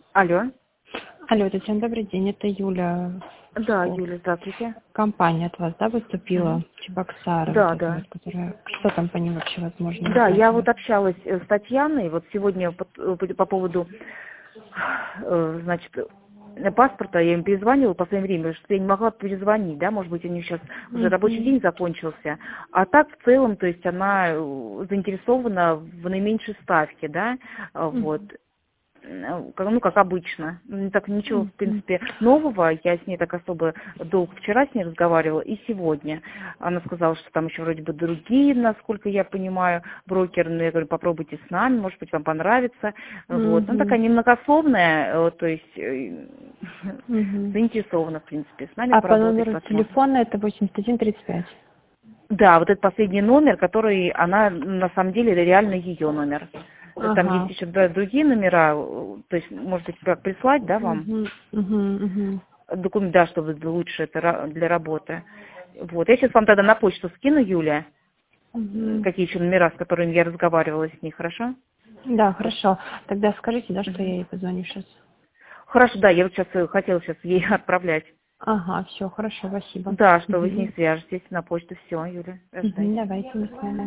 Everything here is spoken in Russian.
Алло. Алло, Татьяна, добрый день, это Юля. Да, Юля, здравствуйте. Компания от вас, да, выступила? Чебоксары, Да, вот это да. вот, которая... Что там по ним вообще возможно Да, узнать я у вас? вот общалась с Татьяной, вот сегодня по поводу, значит, паспорта, я им перезванивала в последнее время, что я не могла перезвонить, да, может быть, у нее сейчас уже рабочий Мгм. день закончился, а так в целом, то есть она заинтересована в наименьшей ставке, да, вот. Мгм. Ну, как обычно. Так ничего, в Мгм. принципе, нового. Я с ней так особо долго вчера с ней разговаривала и сегодня. Она сказала, что там еще вроде бы другие, насколько я понимаю, брокеры. Но я говорю, попробуйте с нами, может быть, вам понравится. Вот. Ну, такая Мгм. немногословная, то есть Мгм. заинтересована, в принципе, с нами А по поработать, номеру посмотрим. телефона это 8135. Да, вот этот последний номер, который она, на самом деле, это реально ее номер. Там есть Ага. еще другие номера, то есть, может быть, прислать, да, вам Мгм. Мгм. Мгм. документ, да, чтобы лучше это для работы. Вот, я сейчас вам тогда на почту скину, Юля, Мгм. какие еще номера, с которыми я разговаривала с ней, хорошо? Да, хорошо. Тогда скажите, да, что я Мгм. ей позвоню сейчас. Хорошо, да, я вот сейчас хотела сейчас ей отправлять. Ага, все, хорошо, спасибо. Да, что вы с ней Мгм. свяжетесь на почту. Все, Юля, Мгм. рождайте. Давайте, до свидания.